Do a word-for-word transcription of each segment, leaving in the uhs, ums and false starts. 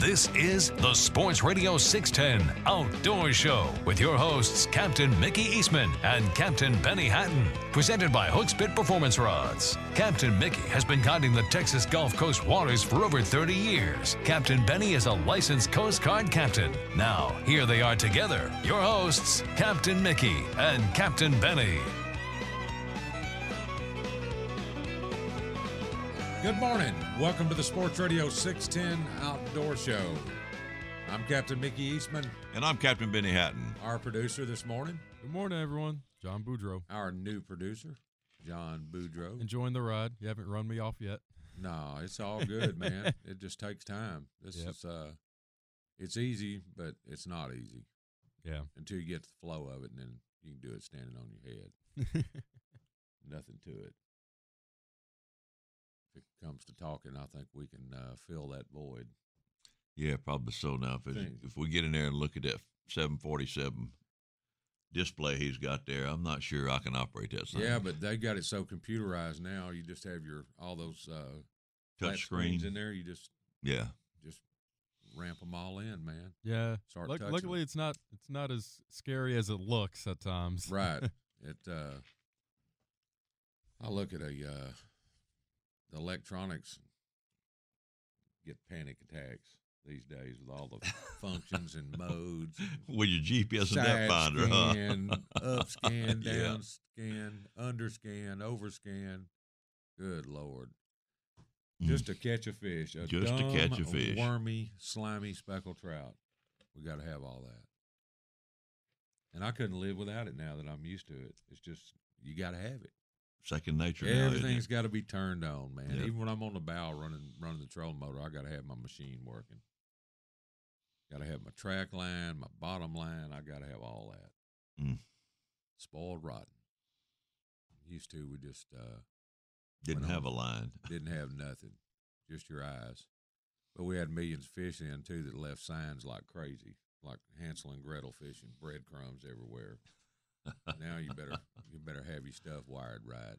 This is the Sports Radio six ten Outdoor Show with your hosts, Captain Mickey Eastman and Captain Benny Hatton. Presented by Hookspit Performance Rods. Captain Mickey has been guiding the Texas Gulf Coast waters for over thirty years. Captain Benny is a licensed Coast Guard captain. Now, here they are together, your hosts, Captain Mickey and Captain Benny. Good morning. Welcome to the Sports Radio six ten Outdoor Show. I'm Captain Mickey Eastman. And I'm Captain Benny Hatton. Our producer this morning. Good morning, everyone. John Boudreau. Our new producer, John Boudreau. Enjoying the ride. You haven't run me off yet. No, it's all good, man. It just takes time. This Yep. is, uh, it's easy, but it's not easy. Yeah. Until you get the flow of it, and then you can do it standing on your head. Nothing to it. If it comes to talking, I think we can uh, fill that void. Yeah, probably so now. If, it's, if we get in there and look at that seven forty-seven display he's got there, I'm not sure I can operate that thing. Yeah, but they got it so computerized now. You just have your all those uh, touch screens screen in there. You just yeah, just ramp them all in, man. Yeah. Start Luck- touching luckily, them. it's not it's not as scary as it looks at times. Right. It. Uh, I look at a uh, the electronics get panic attacks these days with all the functions and modes. with your G P S and Side depth finder, scan, huh? up scan, Yeah. down scan, under scan, over scan. Good Lord. Just to catch a fish. A Just to dumb, catch a fish. wormy, slimy speckled trout. We got to have all that. And I couldn't live without it now that I'm used to it. It's just, you got to have it. Second nature now, isn't Everything's it? got to be turned on, man. Yep. Even when I'm on the bow running running the trolling motor, I got to have my machine working. Got to have my track line, my bottom line. I got to have all that. Mm. Spoiled rotten. Used to, we just uh, Didn't went have a on. line. Didn't have nothing, just your eyes. But we had millions of fish in, too, that left signs like crazy, like Hansel and Gretel fishing, breadcrumbs everywhere. Now you better you better have your stuff wired right.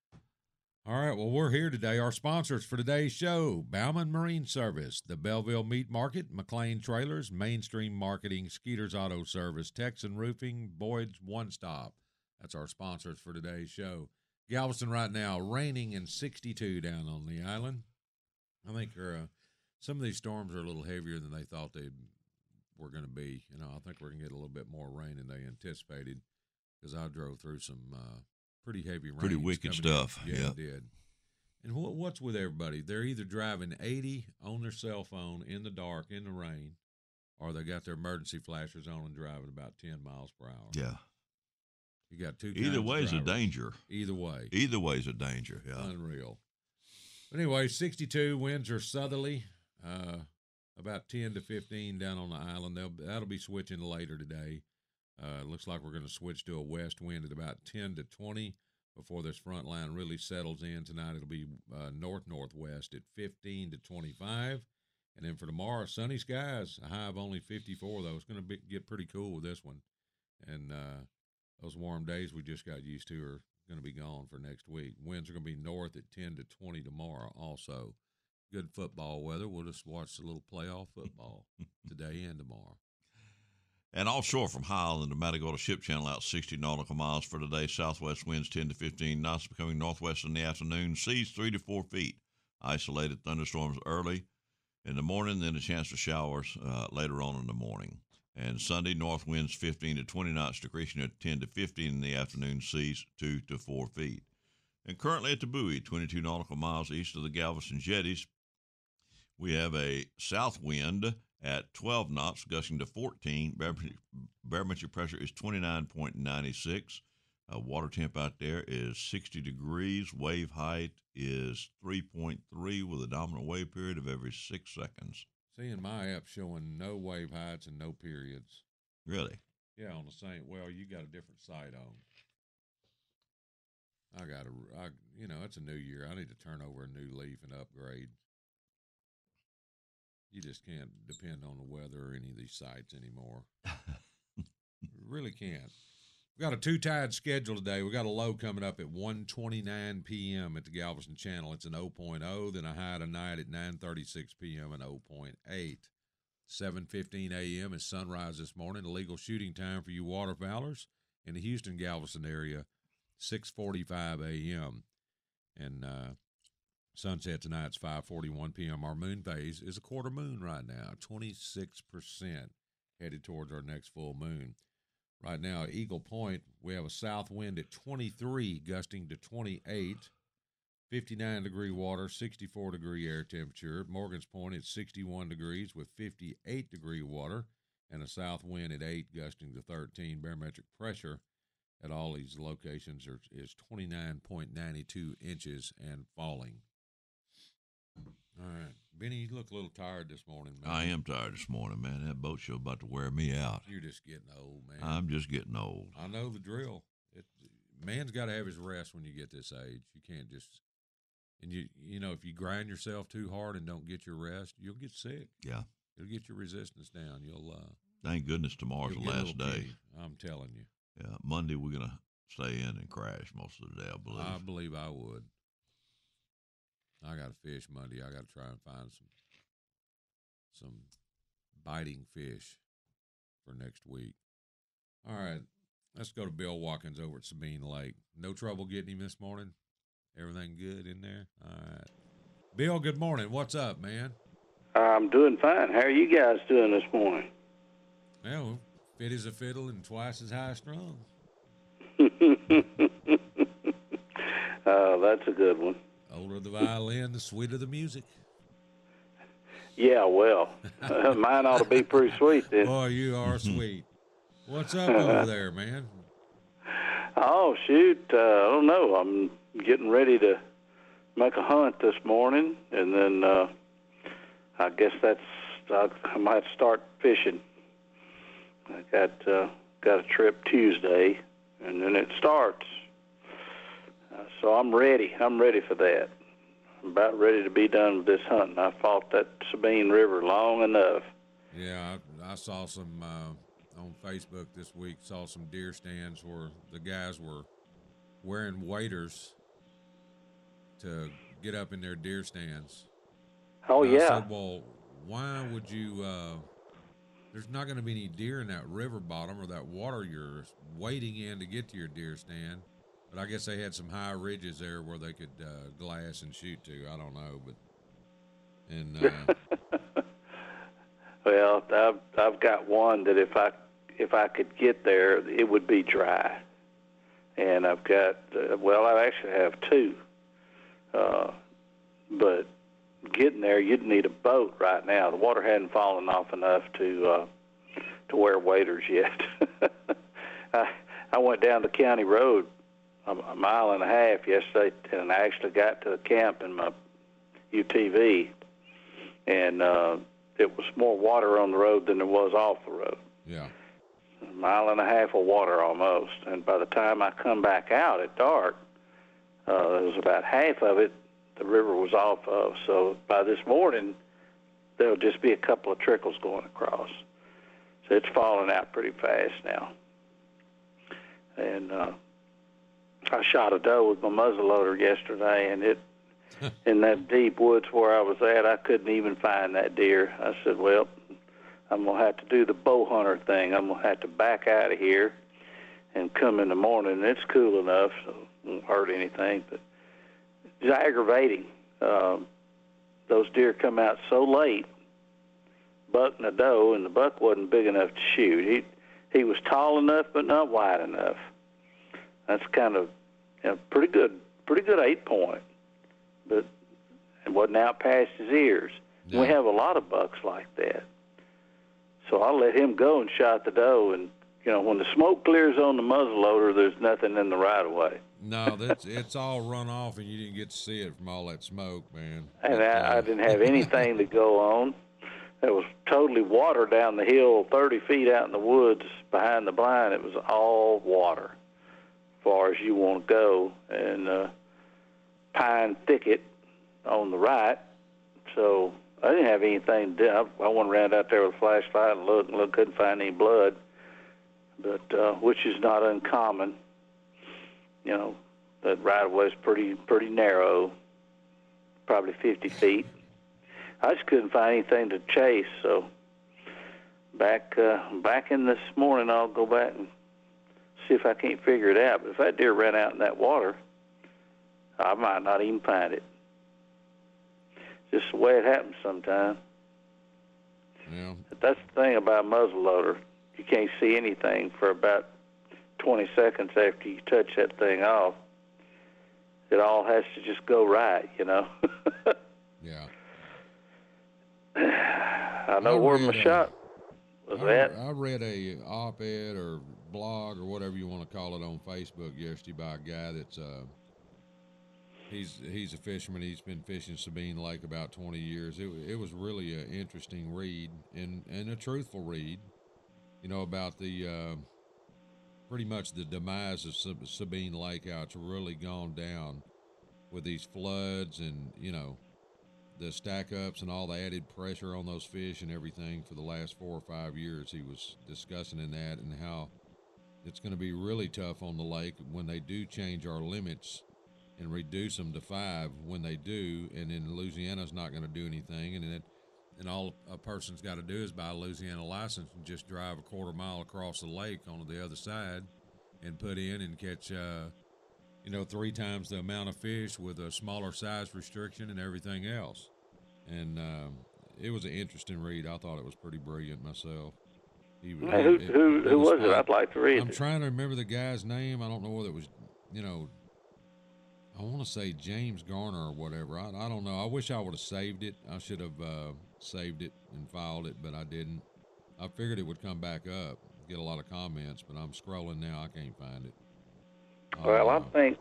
All right, well, we're here today. Our sponsors for today's show, Bauman Marine Service, the Belleville Meat Market, McLean Trailers, Mainstream Marketing, Skeeter's Auto Service, Texan Roofing, Boyd's One Stop. That's our sponsors for today's show. Galveston right now, raining and sixty-two down on the island. I think uh, some of these storms are a little heavier than they thought they were going to be. You know, I think we're going to get a little bit more rain than they anticipated. Because I drove through some uh, pretty heavy rain. Pretty wicked stuff. Yeah, Yeah. it did. And what, what's with everybody? They're either driving eighty on their cell phone in the dark, in the rain, or they got their emergency flashers on and driving about ten miles per hour. Yeah. You got two Either kinds of way is a drivers. danger. Either way. Either way is a danger. Yeah. Unreal. But anyway, sixty-two, winds are southerly, uh, about ten to fifteen down on the island. They'll, that'll be switching later today. Uh, it looks like we're going to switch to a west wind at about ten to twenty before this front line really settles in. Tonight it'll be uh, north-northwest at fifteen to twenty-five. And then for tomorrow, sunny skies, a high of only fifty-four, though. It's going to be, get pretty cool with this one. And uh, those warm days we just got used to are going to be gone for next week. Winds are going to be north at ten to twenty tomorrow also. Good football weather. We'll just watch a little playoff football today and tomorrow. And offshore from High Island to Matagorda Ship Channel out sixty nautical miles for today. Southwest winds ten to fifteen knots, becoming northwest in the afternoon. Seas three to four feet. Isolated thunderstorms early in the morning, then a chance for showers uh, later on in the morning. And Sunday, north winds fifteen to twenty knots, decreasing at ten to fifteen in the afternoon. Seas two to four feet. And currently at the buoy, twenty-two nautical miles east of the Galveston jetties, we have a south wind at twelve knots, gusting to fourteen. Barometric pressure is twenty-nine point nine six. Uh, water temp out there is sixty degrees. Wave height is three point three with a dominant wave period of every six seconds. Seeing my app showing no wave heights and no periods. Really? Yeah, on the same. Well, you got a different site on. I got to, I, you know, it's a new year. I need to turn over a new leaf and upgrade. You just can't depend on the weather or any of these sites anymore. Really can't. We got a two-tide schedule today. We got a low coming up at one twenty-nine p.m. at the Galveston Channel. It's an oh point oh, then a high tonight at nine thirty-six p.m. and oh point eight. seven fifteen a.m. is sunrise this morning. The legal shooting time for you waterfowlers in the Houston, Galveston area, six forty-five a.m. And uh, sunset tonight's five forty-one p.m. Our moon phase is a quarter moon right now, twenty-six percent headed towards our next full moon. Right now, Eagle Point, we have a south wind at twenty-three, gusting to twenty-eight, fifty-nine degree water, sixty-four degree air temperature. Morgan's Point at sixty-one degrees with fifty-eight degree water and a south wind at eight, gusting to thirteen. Barometric pressure at all these locations are, is twenty-nine point nine two inches and falling. All right. Benny, you look a little tired this morning, man. I am tired this morning, man. That boat show about to wear me out. You're just getting old, man. I'm just getting old. I know the drill. It, man's got to have his rest when you get this age. You can't just, and you you know, if you grind yourself too hard and don't get your rest, you'll get sick. Yeah. You'll get your resistance down. You'll. Uh, Thank goodness tomorrow's the last day. Kitty, I'm telling you. Yeah. Monday we're gonna stay in and crash most of the day, I believe. I believe I would. I got to fish Monday. I got to try and find some some biting fish for next week. All right, let's go to Bill Watkins over at Sabine Lake. No trouble getting him this morning? Everything good in there? All right. Bill, good morning. What's up, man? I'm doing fine. How are you guys doing this morning? Well, fit as a fiddle and twice as high strung. uh, that's a good one. Older the violin, the sweeter the music. Yeah, well, mine ought to be pretty sweet then. Boy, you are sweet. What's up over there, man? Oh, shoot. Uh, I don't know. I'm getting ready to make a hunt this morning, and then uh, I guess that's, I, I might start fishing. I got, uh, got a trip Tuesday, and then it starts. Uh, so I'm ready. I'm ready for that. I'm about ready to be done with this hunting. I fought that Sabine River long enough. Yeah, I, I saw some uh, on Facebook this week, saw some deer stands where the guys were wearing waders to get up in their deer stands. Oh, and I yeah. said, well, why would you, uh, there's not going to be any deer in that river bottom or that water you're wading in to get to your deer stand. But I guess they had some high ridges there where they could uh, glass and shoot to. I don't know, but and uh, well, I've I've got one that if I if I could get there, it would be dry, and I've got uh, well, I actually have two, uh, but getting there, you'd need a boat right now. The water hadn't fallen off enough to uh, to wear waders yet. I I went down the county road a mile and a half yesterday, and I actually got to the camp in my U T V, and uh, it was more water on the road than there was off the road. yeah, A mile and a half of water almost, and by the time I come back out at dark, uh, there was about half of it the river was off of. So by this morning, there'll just be a couple of trickles going across. So it's falling out pretty fast now, and uh, I shot a doe with my muzzleloader yesterday, and it, in that deep woods where I was at, I couldn't even find that deer. I said, well, I'm going to have to do the bow hunter thing. I'm going to have to back out of here and come in the morning. It's cool enough, so it won't hurt anything, but it's aggravating. Um, those deer come out so late, buck and a doe, and the buck wasn't big enough to shoot. He, he was tall enough, but not wide enough. That's kind of, you know, pretty good, pretty good eight point, but it wasn't out past his ears. Yeah. We have a lot of bucks like that, so I let him go and shot the doe. And you know, when the smoke clears on the muzzleloader, there's nothing in the right of way. no, that's it's all run off, and you didn't get to see it from all that smoke, man. And But, I, uh, I didn't have anything to go on. There was totally water down the hill, thirty feet out in the woods behind the blind. It was all water, as far as you want to go, and uh, pine thicket on the right. So I didn't have anything to do. I, I went around out there with a flashlight and looked and looked, couldn't find any blood, but uh, which is not uncommon. You know, that right of way is pretty pretty narrow, probably fifty feet. I just couldn't find anything to chase, so back uh, back in this morning, I'll go back and see if I can't figure it out. But if that deer ran out in that water, I might not even find it. Just the way it happens sometimes. Yeah. But that's the thing about a muzzleloader. You can't see anything for about twenty seconds after you touch that thing off. It all has to just go right, you know. Yeah. I know I where read, my uh, shot was I, at. I read a op-ed or blog or whatever you want to call it on Facebook yesterday by a guy that's uh, he's he's a fisherman. He's been fishing Sabine Lake about twenty years. It it was really an interesting read and and a truthful read, you know, about the uh, pretty much the demise of Sab- Sabine Lake. How it's really gone down with these floods and you know the stack ups and all the added pressure on those fish and everything for the last four or five years. He was discussing in that and how it's going to be really tough on the lake when they do change our limits and reduce them to five when they do. And then Louisiana's not going to do anything. And it, and all a person's got to do is buy a Louisiana license and just drive a quarter mile across the lake on the other side and put in and catch, uh, you know, three times the amount of fish with a smaller size restriction and everything else. And um, it was an interesting read. I thought it was pretty brilliant myself. He, Who, he, who, who was it? I'd like to read I'm it. trying to remember the guy's name. I don't know whether it was, you know, I want to say James Garner or whatever. I, I don't know. I wish I would have saved it. I should have uh, saved it and filed it, but I didn't. I figured it would come back up, get a lot of comments, but I'm scrolling now. I can't find it. Well, Uh, I think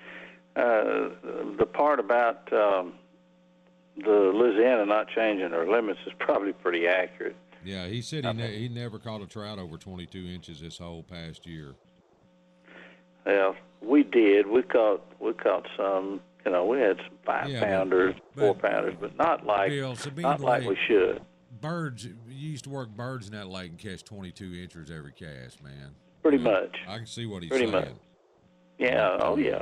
uh, the part about um, the Louisiana not changing their limits is probably pretty accurate. Yeah, he said he ne- he never caught a trout over twenty-two inches this whole past year. Well, we did. We caught we caught some. You know, we had some five Yeah, but- pounders, but- four pounders, but not like Bill, Sabine not like we Lake- should. Birds, you used to work birds in that lake and catch twenty-two inches every cast, man. Pretty You know, much. I can see what he's Pretty saying. much. Yeah. Oh yeah.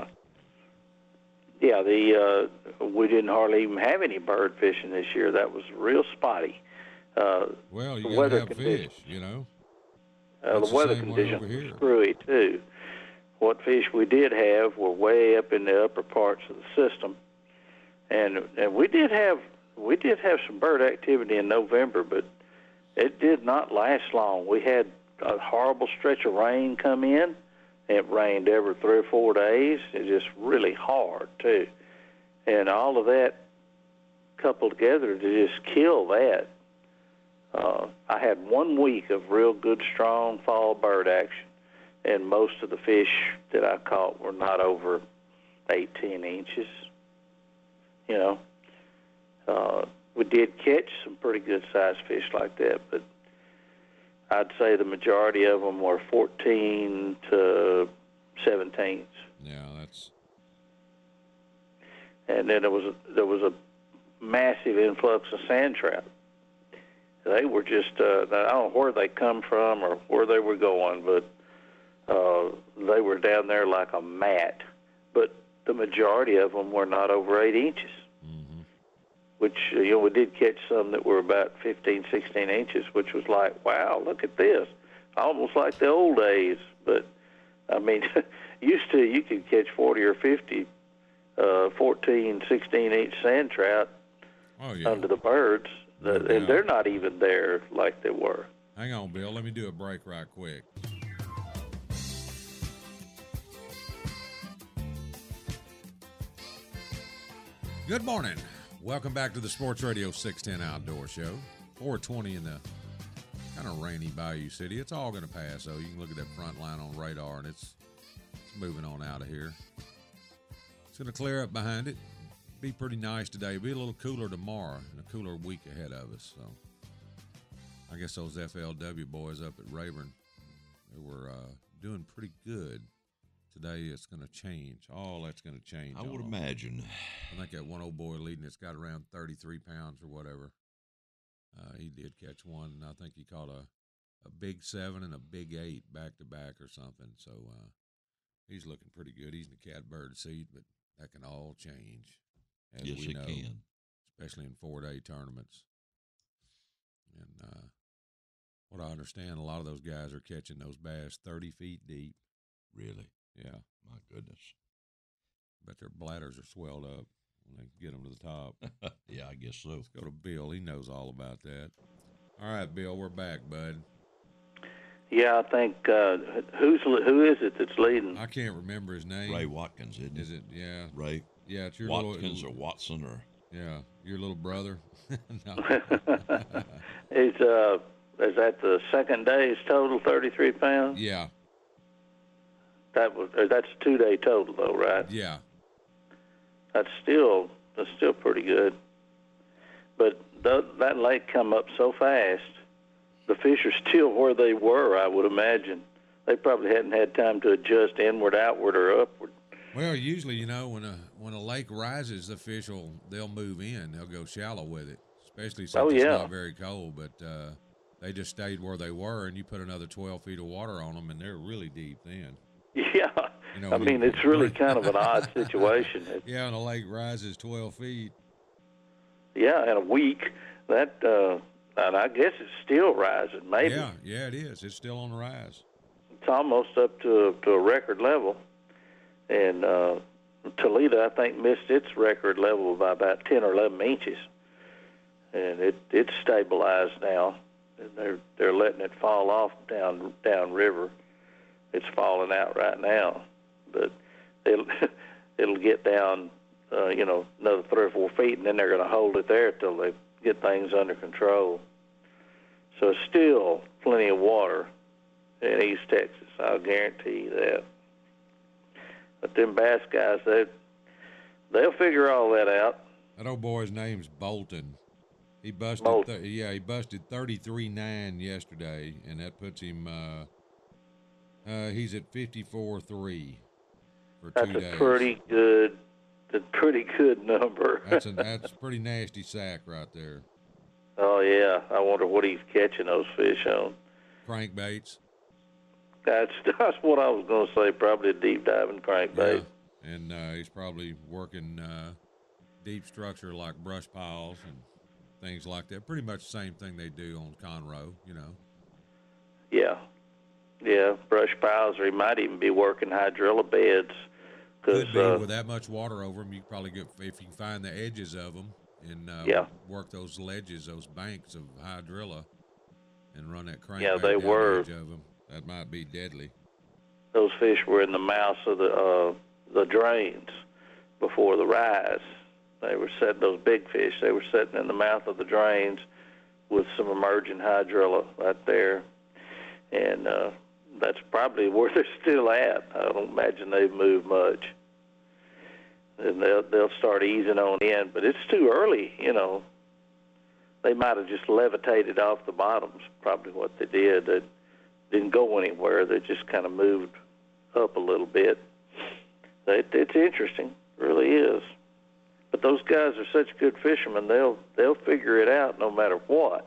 Yeah. The uh, we didn't hardly even have any bird fishing this year. That was real spotty. Uh, Well, you the got weather to have conditions. fish, you know. Uh, That's the the weather same way conditions over were here. screwy too. What fish we did have were way up in the upper parts of the system, and and we did have we did have some bird activity in November, but it did not last long. We had a horrible stretch of rain come in. It rained every three or four days. It just really hard too, and all of that coupled together to just kill that. Uh, I had one week of real good, strong fall bird action, and most of the fish that I caught were not over eighteen inches. You know, uh, we did catch some pretty good-sized fish like that, but I'd say the majority of them were fourteen to seventeens. Yeah, that's And then there was a, there was a massive influx of sand trout. They were just, uh, I don't know where they come from or where they were going, but uh, they were down there like a mat. But the majority of them were not over eight inches, mm-hmm. which, uh, you know, we did catch some that were about fifteen, sixteen inches, which was like, wow, look at this. Almost like the old days. But, I mean, used to you could catch forty or fifty, uh, fourteen, sixteen inch sand trout Oh yeah. under the birds. No The, and doubt. they're not even there like they were. Hang on, Bill. Let me do a break right quick. Good morning. Welcome back to the Sports Radio six ten Outdoor Show. four twenty in the kind of rainy Bayou City. It's all going to pass, though. You can look at that front line on radar, and it's, it's moving on out of here. It's going to clear up behind it. Be pretty nice today. Be a little cooler tomorrow and a cooler week ahead of us. So I guess those F L W boys up at Rayburn, they were uh, doing pretty good. Today it's going to change. All that's going to change. I would on them. imagine. I think that one old boy leading it's got around thirty-three pounds or whatever. Uh, he did catch one, and I think he caught a, a big seven and a big eight back to back or something. So uh, he's looking pretty good. He's in the catbird seat, but that can all change. As Yes, we it know, can. especially in four-day tournaments. And uh, what I understand, a lot of those guys are catching those bass thirty feet deep. Really? Yeah. My goodness. But their bladders are swelled up when they get them to the top. Yeah, I guess so. Let's go to Bill. He knows all about that. All right, Bill, we're back, bud. Yeah, I think uh, who's who is it that's leading? I can't remember his name. Ray Watkins, isn't it? Is it? Yeah. Ray Yeah, it's your Watkins little, or Watson or yeah, your little brother. No. Is uh, is that the second day's total thirty-three pounds? Yeah, That was uh, that's a two day total though, right? yeah. That's still that's still pretty good. But th- that lake come up so fast. The fish are still where they were, I would imagine. They probably hadn't had time to adjust inward, outward, or upward. Well, usually, you know, when a when a lake rises, the fish will they'll move in. They'll go shallow with it, especially since Oh, it's yeah. not very cold. But uh, they just stayed where they were, and you put another twelve feet of water on them, and they're really deep then. Yeah, You know, I when mean, you- it's really kind of an odd situation. It, Yeah, and a lake rises twelve feet. yeah, in a week, that, uh, and I guess it's still rising. Maybe Yeah, yeah, it is. It's still on the rise. it's almost up to to a record level. And uh, Toledo, I think, missed its record level by about ten or eleven inches, and it it's stabilized now. And they're they're letting it fall off down down river. It's falling out right now, but it'll it'll get down, uh, you know, another three or four feet, and then they're going to hold it there till they get things under control. So still plenty of water in East Texas. I'll guarantee you that. But them bass guys, they they'll figure all that out. That old boy's name's Bolton. He busted, Bolton. th- yeah, he busted thirty-three nine yesterday, and that puts him. Uh, uh, he's at fifty-four three for That's two a days. pretty good, a pretty good number. That's a that's a pretty nasty sack right there. Oh yeah, I wonder what he's catching those fish on. Crankbaits. That's that's what I was going to say. Probably a deep diving crankbait. Yeah. And uh, he's probably working uh, deep structure like brush piles and things like that. Pretty much the same thing they do on Conroe, you know. Yeah, yeah, brush piles, or he might even be working hydrilla beds. Cause, Could be uh, with that much water over them. You could probably get, if you can find the edges of them and uh, Yeah. work those ledges, those banks of hydrilla, and run that crankbait Yeah, they down were. the edge of them. That might be deadly. those fish were in the mouths of the uh, the drains before the rise. They were setting those big fish. They were sitting in the mouth of the drains with some emerging hydrilla right there, and uh, that's probably where they're still at. I don't imagine they've moved much. And they'll they'll start easing on in, but it's too early. You know, they might have just levitated off the bottoms. Probably what they did. They didn't go anywhere. They just kind of moved up a little bit. It, it's interesting, it really is. But those guys are such good fishermen; they'll they'll figure it out no matter what,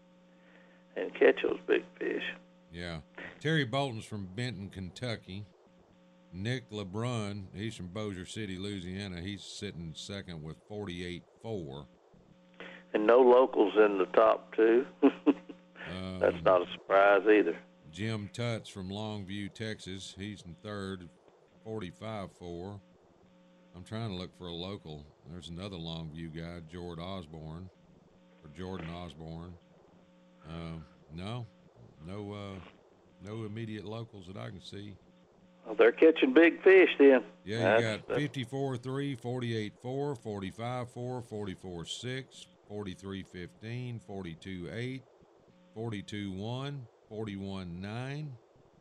and catch those big fish. Yeah. Terry Bolton's from Benton, Kentucky. Nick LeBrun, he's from Bossier City, Louisiana. He's sitting second with forty-eight four. And no locals in the top two. Um, That's not a surprise either. Jim Tutts from Longview, Texas. He's in third, forty-five four. I'm trying to look for a local. There's another Longview guy, Jordan Osborne, or Jordan Osborne. Um, no, no, uh, no immediate locals that I can see. Well, they're catching big fish then. Yeah, you That's- got fifty-four three, forty-eight four, forty-five four, forty-four six, forty-three fifteen, forty-two eight, forty-two one, forty-one nine,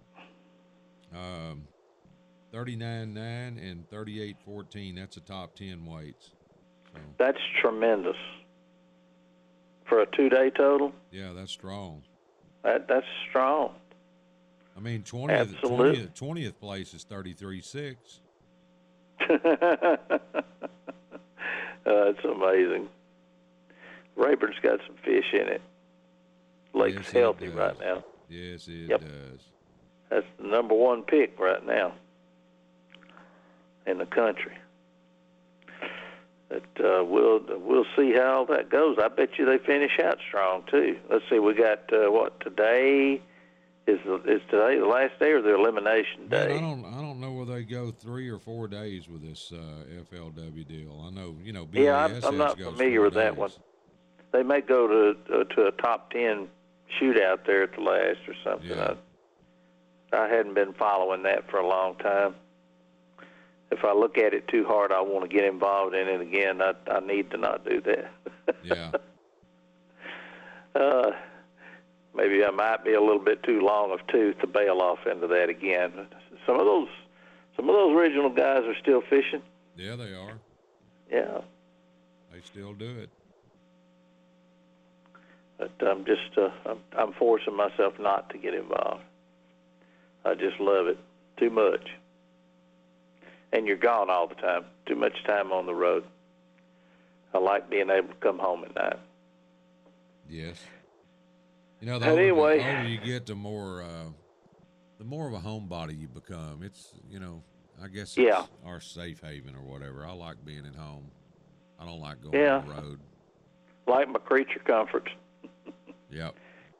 um, thirty-nine nine, and thirty-eight fourteen. That's the top ten weights. So, That's tremendous. For a two-day total, yeah, that's strong. that that's strong. I mean, twentieth, Absolutely. twentieth, twentieth place is thirty-three six. uh, that's amazing. Rayburn's got some fish in it. Lake's Yes, it healthy does. right now. Yes, it Yep. does. That's the number one pick right now in the country. But uh, we'll we'll see how that goes. I bet you they finish out strong too. Let's see, we got uh, what today is the, is today the last day or the elimination Man, day? I don't I don't know whether they go three or four days with this uh, F L W deal. I know you know B A S S Yeah, I'm, I'm not goes familiar four with that days. one. They may go to uh, to a top ten shootout there at the last or something. Yeah. I, I hadn't been following that for a long time. If I look at it too hard, I want to get involved in it again. I, I need to not do that. Yeah. uh, maybe I might be a little bit too long of tooth to bail off into that again. Some of those, some of those original guys are still fishing. Yeah, they are. Yeah, They still do it. but I'm just, uh, I'm, I'm forcing myself not to get involved. I just love it too much. And you're gone all the time. Too much time on the road. I like being able to come home at night. Yes. You know, the But older, anyway. the older you get, the more uh, the more of a homebody you become. It's you know, I guess it's Yeah. our safe haven or whatever. I like being at home. I don't like going Yeah. on the road. Like my creature comforts. Yep.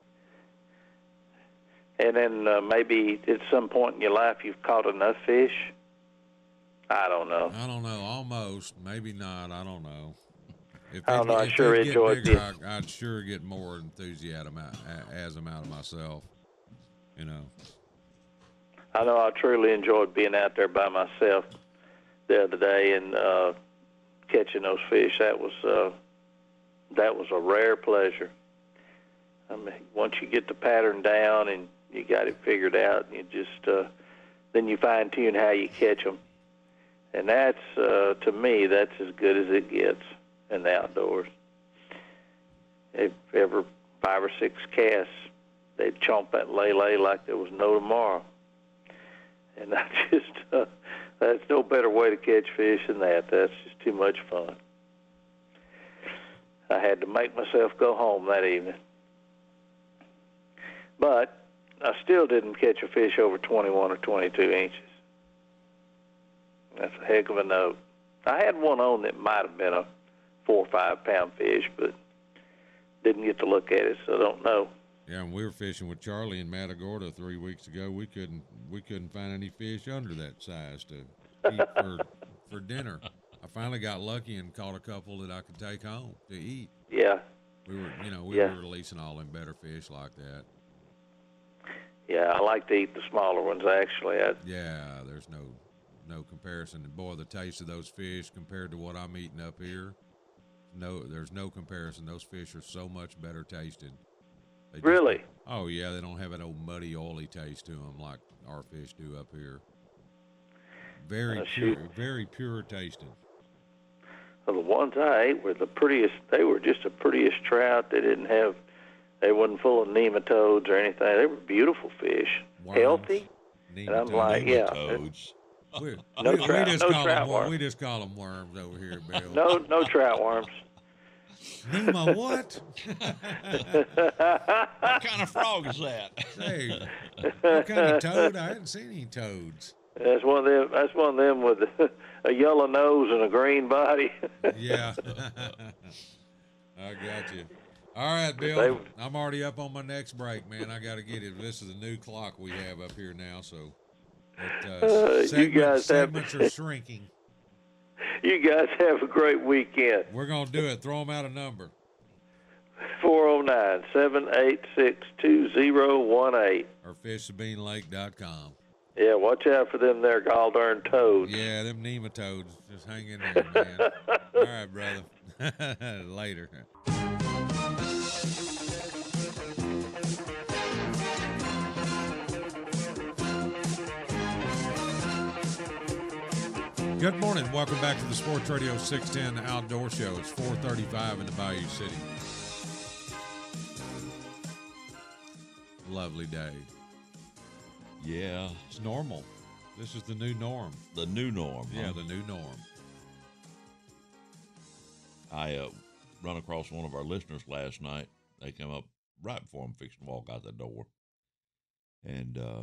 And then uh, maybe at some point in your life you've caught enough fish. I don't know. I don't know. Almost. Maybe not. I don't know. If I don't they, know, I if sure they get enjoyed bigger, this. I, I'd sure get more enthusiasm out, as I'm out of myself. You know. I know I truly enjoyed being out there by myself the other day and uh, catching those fish. That was uh, that was a rare pleasure. I mean, once you get the pattern down and you got it figured out, you just uh, then you fine tune how you catch them, and that's uh, to me that's as good as it gets in the outdoors. If ever five or six casts, they'd chomp that lay-lay like there was no tomorrow. And I just, uh, that's no better way to catch fish than that. That's just too much fun. I had to make myself go home that evening. But I still didn't catch a fish over twenty-one or twenty-two inches. That's a heck of a note. I had one on that might have been a four or five pound fish, but didn't get to look at it, so I don't know. Yeah, and we were fishing with Charlie in Matagorda three weeks ago. We couldn't we couldn't find any fish under that size to eat for for dinner. I finally got lucky and caught a couple that I could take home to eat. Yeah, We were, you know, we Yeah. were releasing all them better fish like that. yeah, I like to eat the smaller ones, actually. I, Yeah, there's no no comparison. And boy, the taste of those fish compared to what I'm eating up here, no, there's no comparison. Those fish are so much better tasted. They just- Really? Oh yeah, they don't have an old muddy, oily taste to them like our fish do up here. Very Uh, pure, shoot. very pure tasting. Well, the ones I ate were the prettiest. They were just the prettiest trout. They didn't have, they wasn't full of nematodes or anything. They were beautiful fish, Worms, healthy. And I'm nematodes. like, yeah, Nematodes. We, No we, trout- we just no call trout them, wor- worms. we just call them worms over here, Bill. no, no trout worms. Nema what? What kind of frog is that? Hey, what kind of toad? I hadn't seen any toads. That's one of them. That's one of them with a yellow nose and a green body. Yeah. I got you. All right, Bill. They- I'm already up on my next break, man. I got to get it. This is a new clock we have up here now, so it, uh, Uh, you segment- guys have- segments are shrinking. You guys have a great weekend. We're gonna do it. Throw them out a number. four oh nine, seven eight six, two oh one eight. Or fish the bean lake dot com. Yeah, watch out for them there gall darn toads. Yeah, them nematodes. Just hang in there, man. All right, brother. Later. Good morning. Welcome back to the Sports Radio six ten Outdoor Show. It's four thirty-five in the Bayou City. Lovely day. Yeah, It's normal. This is the new norm. the new norm. Yeah, huh? the new norm. I uh, run across one of our listeners last night. They came up right before I'm fixing to walk out the door. And uh,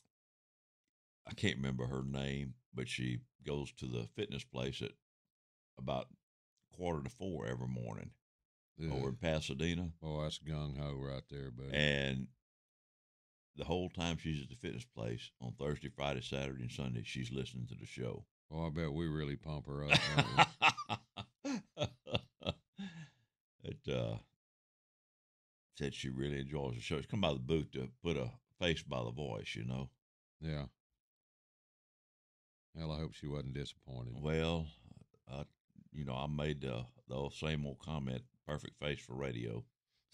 I can't remember her name, but she goes to the fitness place at about quarter to four every morning Yeah. over in Pasadena. Oh, that's gung ho right there, buddy. And the whole time she's at the fitness place on Thursday, Friday, Saturday, and Sunday, she's listening to the show. Oh, I bet we really pump her up. Don't we? it uh, said she really enjoys the show. She come by the booth to put a face by the voice, you know. Yeah. Well, I hope she wasn't disappointed. Well, I, you know, I made the, the old same old comment, perfect face for radio.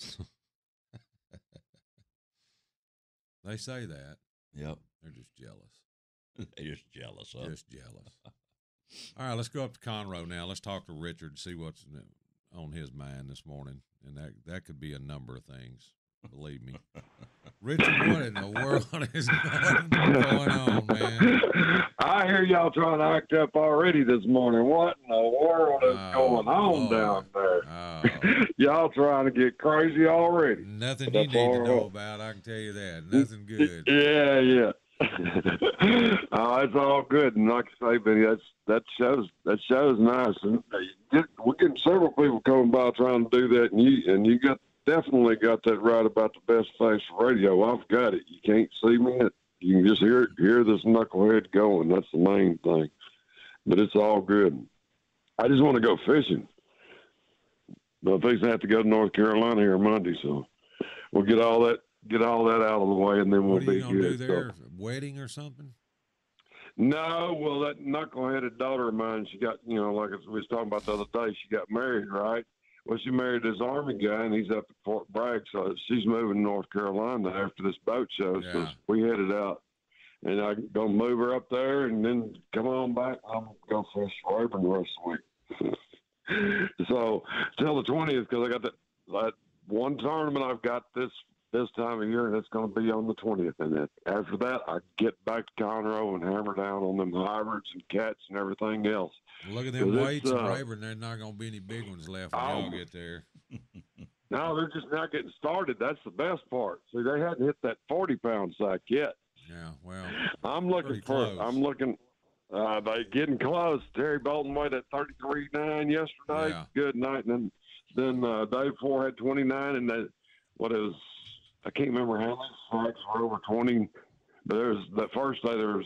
They say that. Yep. They're just jealous. They're just jealous, huh? Just jealous. All right, let's go up to Conroe now. Let's talk to Richard, see what's on his mind this morning. And that that could be a number of things, believe me. Richard, what in the world is going on, man? I hear y'all trying to act up already this morning. What in the world is Oh, going on Lord. down there? Oh, Y'all trying to get crazy already. nothing you That's need to all know right. about, I can tell you that. Nothing good. Yeah, yeah. Oh, it's all good, and like I say, Benny, that's that shows that shows nice, and uh, you get, we're getting several people coming by trying to do that, and you and you got definitely got that right about the best face radio. I've got it. You can't see me, you can just hear hear this knucklehead going. That's the main thing, but it's all good. I just want to go fishing, but I think I have to go to North Carolina here Monday, so we'll get all that. Get all that out of the way, and then we'll What are be you going to good. do So- there? Wedding or something? No, well, that knuckleheaded daughter of mine, she got, you know, like we was talking about the other day, she got married, right? Well, she married this Army guy, and he's up at Fort Bragg, so she's moving to North Carolina after this boat show. So Yeah. we headed out, and I'm going to move her up there and then come on back. I'm going to go fish for Rayburn the rest of the week. So till the twentieth, because I got that, that one tournament I've got this this time of year, and it's going to be on the twentieth. And then after that, I get back to Conroe and hammer down on them hybrids and cats and everything else. Look at them Well, weights it's, in uh, Rayburn. There's not going to be any big ones left when Oh. y'all get there. No, they're just not getting started. That's the best part. See, they hadn't hit that forty pound sack yet. Yeah, well, I'm looking Pretty for. close. I'm looking. Uh, they getting close. Terry Bolton weighed at thirty-three nine yesterday. Yeah. Good night. And then then uh, Dave Four had twenty-nine, and that what is I can't remember how many sacks were over twenty. But there's that first day there was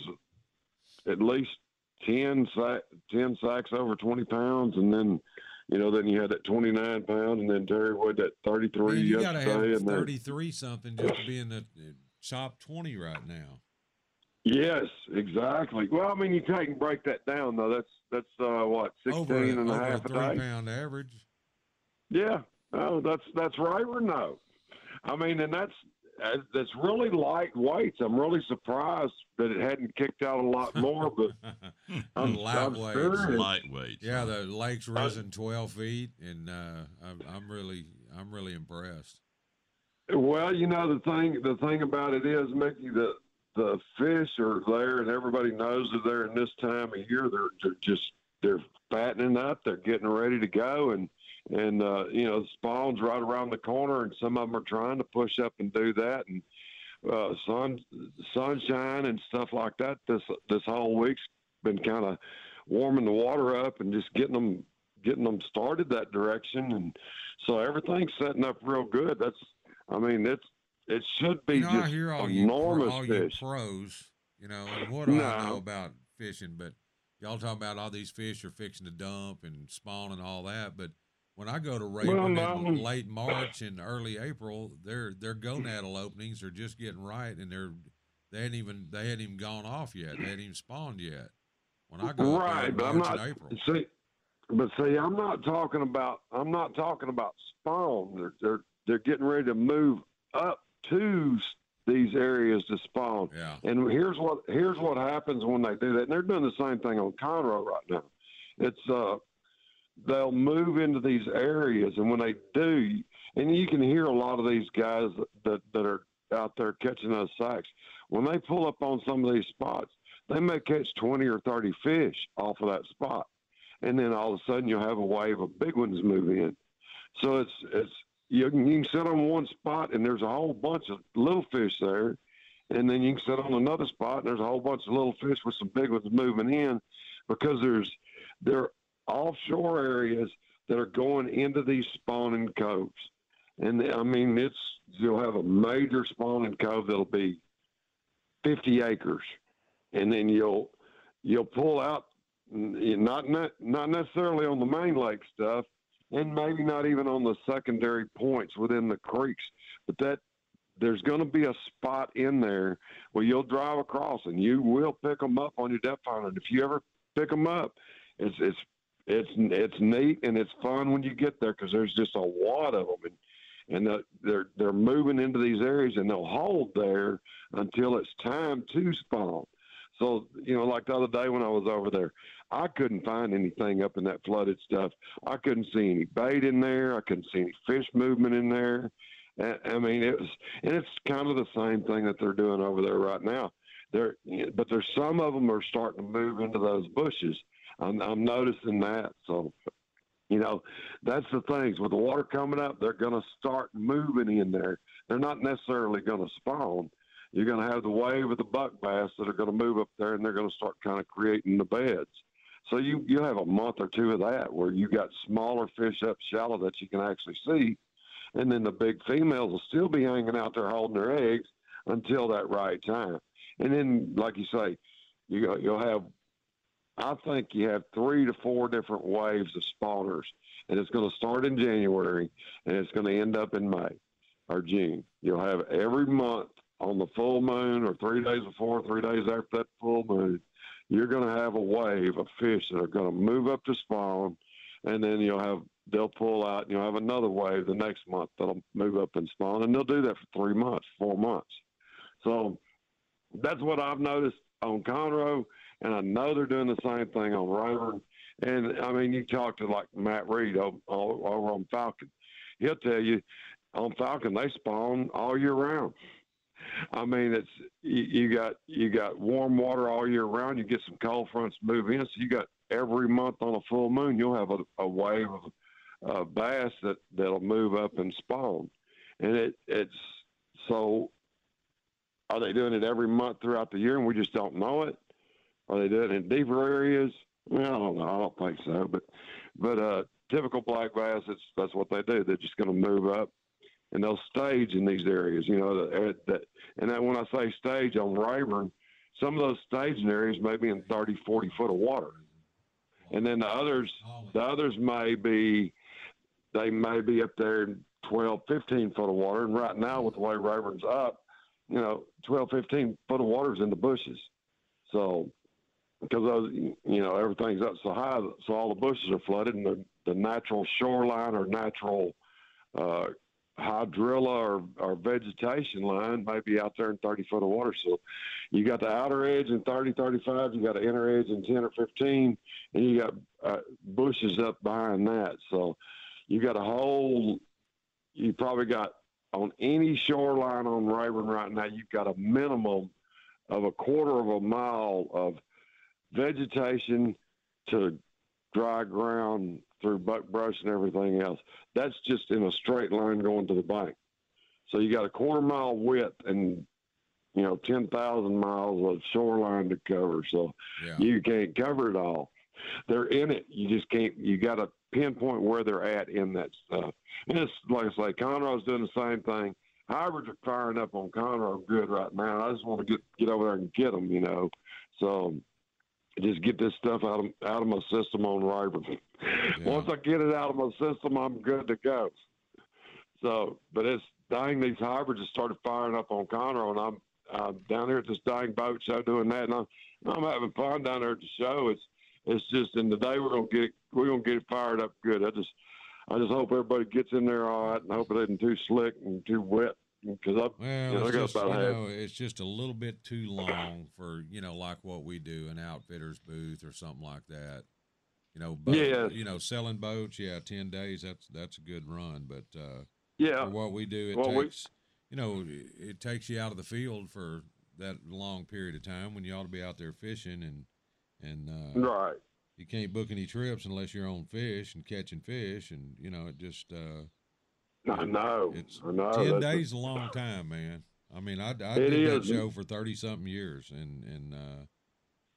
at least ten sack, ten sacks over twenty pounds, and then you know then you had that twenty-nine pound, and then Terry weighed that thirty-three man, you got to yesterday, have and then thirty-three something just to be in the uh, top twenty right now. yes, exactly. Well, I mean, you take and break that down though. That's that's uh, what sixteen Over, a- and a over a half a three day. pound average. Yeah, no, that's that's right or no. I mean, and that's uh, that's really light weights. I'm really surprised that it hadn't kicked out a lot more, but I'm, I'm Lightweights. sure it- Lightweight. Yeah, the lake's risen twelve feet, and uh, I'm, I'm really, I'm really impressed. Well, you know the thing. The thing about it is, Mickey, the the fish are there, and everybody knows they're there. In this time of year, they're, they're just they're fattening up. They're getting ready to go, and and uh, you know the spawn's right around the corner, and some of them are trying to push up and do that, and uh, sun sunshine and stuff like that. This this whole week's been kind of warming the water up and just getting them getting them started that direction, and so everything's setting up real good. That's I mean, it's it should be You know, I just hear all you, pro, enormous all you fish. pros, you know, and what do I No. know about fishing? But y'all talking about all these fish are fixing to dump and spawn and all that. But when I go to Rayburn no. in late March and early April, their their gonadal openings are just getting right, and they're they hadn't even they hadn't even gone off yet. They hadn't even spawned yet. When I go up there Right, in but I'm March not and April, see, but see, I'm not talking about I'm not talking about spawn. They're they're they're getting ready to move up to s- these areas to spawn. yeah, And here's what here's what happens when they do that. And they're doing the same thing on Conroe right now. It's uh they'll move into these areas, and when they do, and you can hear a lot of these guys that that are out there catching those sacks. When they pull up on some of these spots, they may catch twenty or thirty fish off of that spot, and then all of a sudden you'll have a wave of big ones move in. So it's it's you can, you can sit on one spot and there's a whole bunch of little fish there, and then you can sit on another spot and there's a whole bunch of little fish with some big ones moving in, because there's they're offshore areas that are going into these spawning coves. And I mean, it's, you'll have a major spawning cove that'll be fifty acres. And then you'll, you'll pull out, not, not, not necessarily on the main lake stuff, and maybe not even on the secondary points within the creeks, but that there's going to be a spot in there where you'll drive across and you will pick them up on your depth finder. And if you ever pick them up, it's, it's, it's, it's neat and it's fun when you get there, because there's just a lot of them. And, and the, they're, they're moving into these areas and they'll hold there until it's time to spawn. So, you know, like the other day when I was over there, I couldn't find anything up in that flooded stuff. I couldn't see any bait in there. I couldn't see any fish movement in there. I mean, it was, and it's kind of the same thing that they're doing over there right now. There, but there's some of them are starting to move into those bushes. I'm, I'm noticing that. So, you know, that's the things with the water coming up. They're going to start moving in there. They're not necessarily going to spawn. You're going to have the wave of the buck bass that are going to move up there, and they're going to start kind of creating the beds. So you you have a month or two of that where you got smaller fish up shallow that you can actually see. And then the big females will still be hanging out there holding their eggs until that right time. And then, like you say, you, you'll have, I think you have three to four different waves of spawners. And it's going to start in January, and it's going to end up in May or June. You'll have every month on the full moon, or three days before, three days after that full moon, you're going to have a wave of fish that are going to move up to spawn. And then you'll have, they'll pull out, and you'll have another wave the next month that'll move up and spawn, and they'll do that for three months, four months. So that's what I've noticed on Conroe, and I know they're doing the same thing on Rayburn. And, I mean, you talk to, like, Matt Reed over, over on Falcon. He'll tell you, on Falcon, they spawn all year round. I mean, it's you, you got you got warm water all year round. You get some cold fronts move in, so you got every month on a full moon, you'll have a, a wave of uh, bass that that'll move up and spawn. And it it's so. Are they doing it every month throughout the year, and we just don't know it? Are they doing it in deeper areas? Well, I don't know. I don't think so. But but uh, typical black bass, it's that's what they do. They're just going to move up. And they'll stage in these areas, you know, that, that, and then when I say stage on Rayburn, some of those staging areas may be in thirty, forty foot of water. And then the others, the others may be, they may be up there in twelve, fifteen foot of water. And right now with the way Rayburn's up, you know, twelve, fifteen foot of water is in the bushes. So, because those, you know, everything's up so high, so all the bushes are flooded, and the, the natural shoreline or natural, uh, hydrilla or, or vegetation line may be out there in thirty foot of water. So you got the outer edge in thirty, thirty-five, you got an inner edge in ten or fifteen, and you got uh, bushes up behind that. So you got a whole, you probably got on any shoreline on Rayburn right now, you've got a minimum of a quarter of a mile of vegetation to dry ground through buckbrush and everything else. That's just in a straight line going to the bank. So you got a quarter mile width and, you know, ten thousand miles of shoreline to cover. So yeah. You can't cover it all. They're in it. You just can't, you got to pinpoint where they're at in that stuff. And it's like I say, Conroe's doing the same thing. Hybrids are firing up on Conroe good right now. I just want to get, get over there and get them, you know. So just get this stuff out of out of my system on Rayburn. Yeah. Once I get it out of my system, I'm good to go. So, but it's dang, these hybrids have started firing up on Conroe, and I'm uh, down here at this dang boat show doing that, and I'm I'm having fun down there at the show. It's it's just in the day we're gonna get it, we're gonna get it fired up good. I just I just hope everybody gets in there all right, and I hope it isn't too slick and too wet. Because I, well, you know, it's, I just, got about you half. know, it's just a little bit too long for, you know, like what we do, an outfitter's booth or something like that. You know, boat, yeah. you know, selling boats, yeah, ten days, that's that's a good run. But uh, yeah, for what we do, it well, takes, we, you know, it takes you out of the field for that long period of time when you ought to be out there fishing, and and uh, right. You can't book any trips unless you're on fish and catching fish, and you know, it just. Uh, I know. It's I know. ten That's days a, a long time, man. I mean, I, I it did is. that show for thirty something years, and and uh,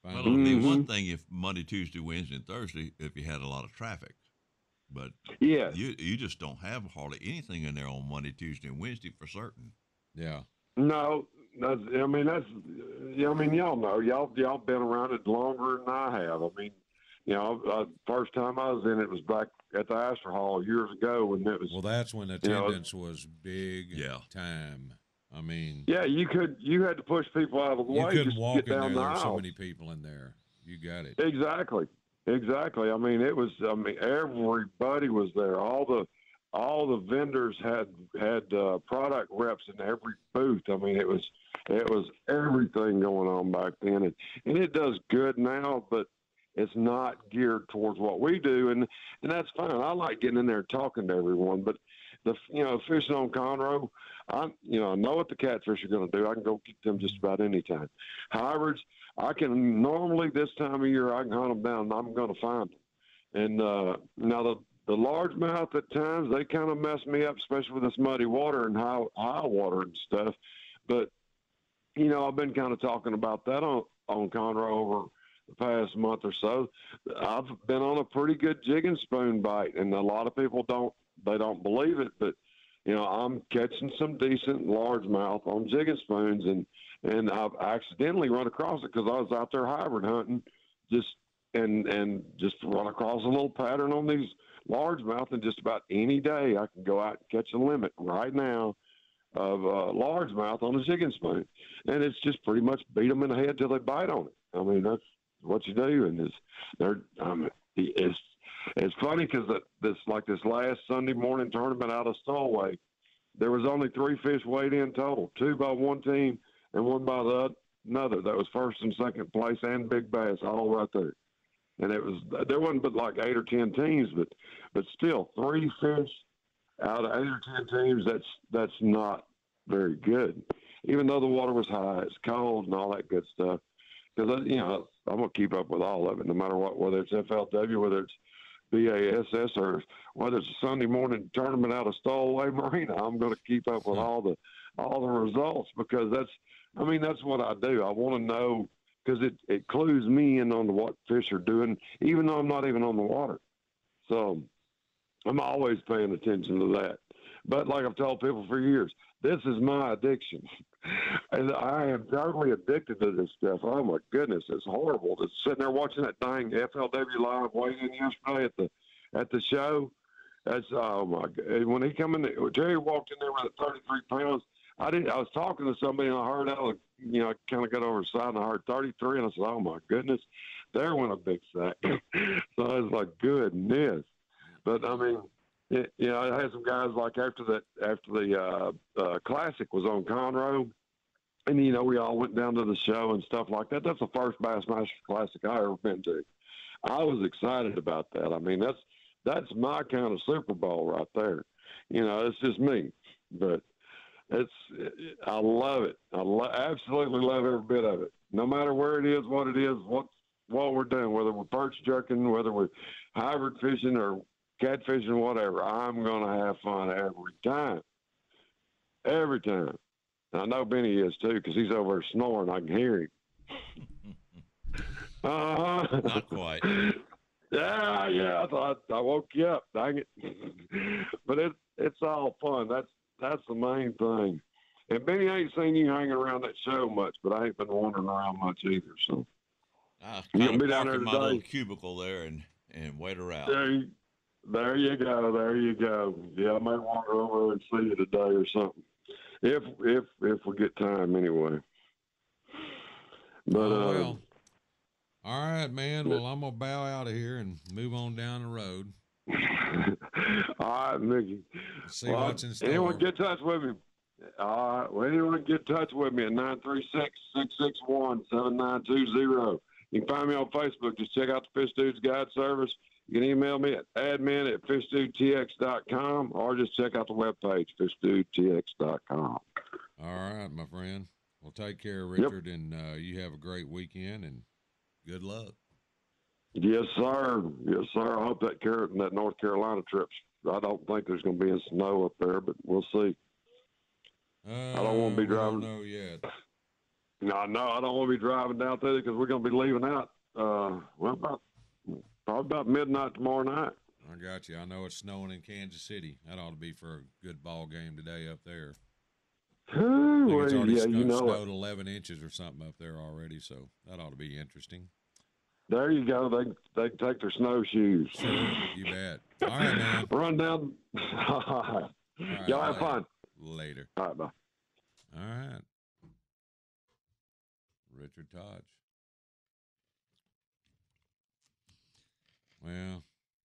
Find Well, a it'd be niche. one thing if Monday, Tuesday, Wednesday, and Thursday if you had a lot of traffic, but Yeah. you you just don't have hardly anything in there on Monday, Tuesday, and Wednesday for certain. Yeah. No, that's, I mean that's. Yeah, I mean y'all know y'all y'all been around it longer than I have. I mean, you know, uh, first time I was in it was back at the Astor Hall years ago when it was. Well, that's when you know, attendance was big Yeah. time. I mean, Yeah, you could you had to push people out of the you way couldn't just to walk get in there. down the There were so aisle. many people in there. You got it. Exactly, exactly. I mean, it was. I mean, everybody was there. All the all the vendors had had uh, product reps in every booth. I mean, it was it was everything going on back then, and, and it does good now, but it's not geared towards what we do, and and that's fine. I like getting in there and talking to everyone, but the you know fishing on Conroe, I you know I know what the catfish are going to do. I can go get them just about any time. Hybrids, I can normally this time of year I can hunt them down and I'm going to find them. And uh, now the the largemouth at times they kind of mess me up, especially with this muddy water and high high water and stuff. But you know I've been kind of talking about that on on Conroe over the past month or so. I've been on a pretty good jig and spoon bite, and a lot of people don't they don't believe it, but you know I'm catching some decent largemouth on jig and spoons, and and I've accidentally run across it because I was out there hybrid hunting, just and and just run across a little pattern on these largemouth, and just about any day I can go out and catch a limit right now of uh, largemouth on a jig and spoon, and it's just pretty much beat them in the head till they bite on it. I mean that's what you do, and it's they're um, it's it's funny because this like this last Sunday morning tournament out of Stallway, there was only three fish weighed in total, two by one team and one by the another. That was first and second place and big bass all right there, and it was there wasn't but like eight or ten teams, but but still three fish out of eight or ten teams. That's that's not very good, even though the water was high, it's cold and all that good stuff. Because you know I'm gonna keep up with all of it, no matter what, whether it's F L W, whether it's B A S S, or whether it's a Sunday morning tournament out of Stallway Marina. I'm gonna keep up with all the all the results because that's, I mean, that's what I do. I want to know because it it clues me in on what fish are doing, even though I'm not even on the water. So I'm always paying attention to that. But like I've told people for years, this is my addiction. And I am totally addicted to this stuff. Oh, my goodness, it's horrible. Just sitting there watching that dang F L W live weigh-in yesterday at the at the show. That's, oh, my God. When he come in, the, Jerry walked in there with thirty-three pounds. I didn't. I was talking to somebody, and I heard out, you know, I kind of got over the side, and I heard thirty-three, and I said, oh, my goodness, there went a big sack. So I was like, goodness. But, I mean, it, you know, I had some guys like after that, after the uh, uh, Classic was on Conroe, and, you know, we all went down to the show and stuff like that. That's the first Bassmaster Classic I ever been to. I was excited about that. I mean, that's that's my kind of Super Bowl right there. You know, it's just me. But it's I love it. I lo- absolutely love every bit of it. No matter where it is, what it is, what what we're doing, whether we're perch jerking, whether we're hybrid fishing or catfishing, whatever, I'm going to have fun every time. Every time. I know Benny is too because he's over there snoring. I can hear him. Uh-huh. Not quite. Yeah, yeah. I thought I woke you up. Dang it! But it's it's all fun. That's that's the main thing. And Benny ain't seen you hanging around that show much, but I ain't been wandering around much either. So I You kind gonna be of down park there in my today? little cubicle there and, and wait her out. there, you, there you go. There you go. Yeah, I may wander over and see you today or something. If if if we get time anyway. But Oh, uh, well. All right, man. Well, I'm going to bow out of here and move on down the road. all right, Mickey. See Well, what's in store. anyone get in touch with me? All right. Well, anyone get in touch with me at nine three six, six six one, seven nine two zero. You can find me on Facebook. Just check out the Fish Dudes Guide Service. You can email me at admin at fish dude t x dot com or just check out the webpage, fish dude t x dot com. All right, my friend. Well, take care, Richard, and uh, you have a great weekend, and good luck. Yes, sir. Yes, sir. I hope that Car- that North Carolina trip. I don't think there's going to be any snow up there, but we'll see. Uh, I don't wanna be we driving- don't know yet. No, no, I don't want to be driving down there because we're going to be leaving out. Uh, well, about probably about midnight tomorrow night. I got you. I know it's snowing in Kansas City. That ought to be for a good ball game today up there. Ooh, I think it's already yeah, snowed, you know snowed it. eleven inches or something up there already, so that ought to be interesting. There you go. They they take their snowshoes. Sure, you bet. All right, man. Run down. All right. All right, Y'all have fun. Later. All right, bye. All right. Richard Touch. Well,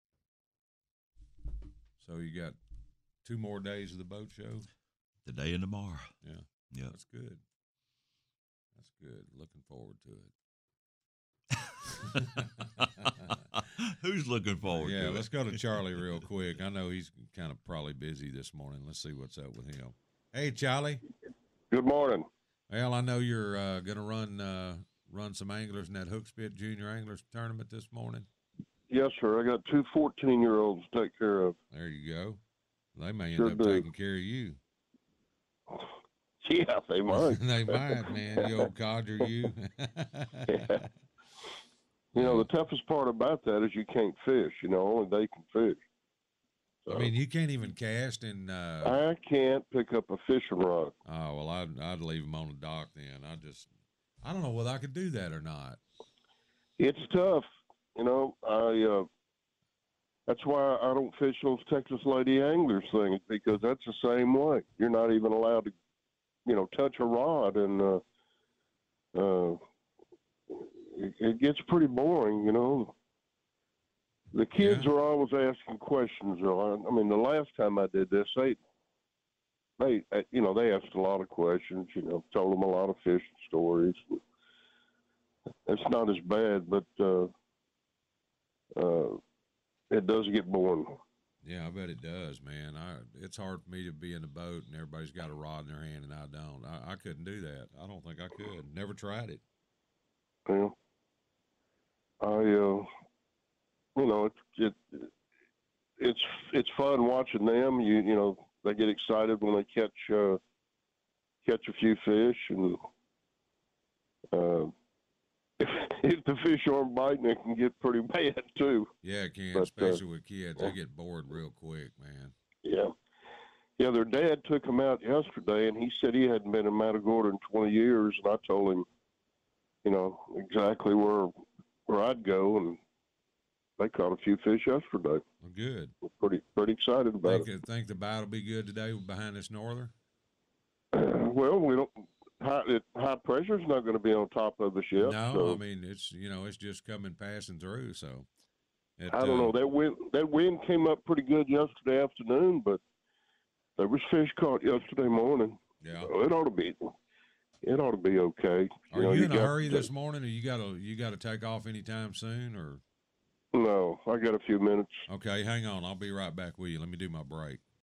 so you got two more days of the boat show? Today and tomorrow. Yeah. Yeah. That's good. That's good. Looking forward to it. Who's looking forward yeah, to it? let's go to Charlie real quick. I know he's kind of probably busy this morning. Let's see what's up with him. Hey, Charlie. Good morning. Well, I know you're uh, going to run uh, run some anglers in that Hookspit Junior Anglers tournament this morning. Yes, sir. I got two fourteen-year-olds to take care of. There you go. They may end Sure up do. taking care of you. Yeah, they might. They might, man. You old codger, you. Yeah. You know, the toughest part about that is you can't fish. You know, only they can fish. So, I mean, you can't even cast in. Uh, I can't pick up a fishing rod. oh well, I'd I'd leave them on the dock then. I just I don't know whether I could do that or not. It's tough. You know, I. Uh, that's why I don't fish those Texas Lady Anglers things, because that's the same way. You're not even allowed to, you know, touch a rod, and uh, uh, it, it gets pretty boring. You know, the kids Yeah. are always asking questions. Though. I, I mean, the last time I did this, they, they, uh, you know, they asked a lot of questions. You know, told them a lot of fishing stories. It's not as bad, but uh, uh, it does get boring. Yeah, I bet it does, man. I it's hard for me to be in the boat and everybody's got a rod in their hand and I don't. I, I couldn't do that. I don't think I could. Never tried it. Yeah. I, uh, you know, it, it, it's it's fun watching them. You you know, they get excited when they catch uh, catch a few fish, and uh, if, if the fish aren't biting, it can get pretty bad too. Yeah, it can, But, uh, especially with kids. yeah. They get bored real quick, man. Yeah. Yeah, their dad took them out yesterday, and he said he hadn't been in Matagorda in twenty years, and I told him, you know, exactly where where I'd go, and they caught a few fish yesterday. Well, good. We're pretty pretty excited about Think, it. think the bite will be good today behind this norther? Well, we don't. High, it, high pressure's not going to be on top of us yet. No, so I mean it's you know it's just coming passing through. So it, I don't uh, know. That wind that wind came up pretty good yesterday afternoon, but there was fish caught yesterday morning. Yeah. So it ought to be. It ought to be okay. Are know, you in a got hurry to- this morning, or you got to you got to take off anytime soon, or? No, I got a few minutes. Okay, hang on. I'll be right back with you. Let me do my break.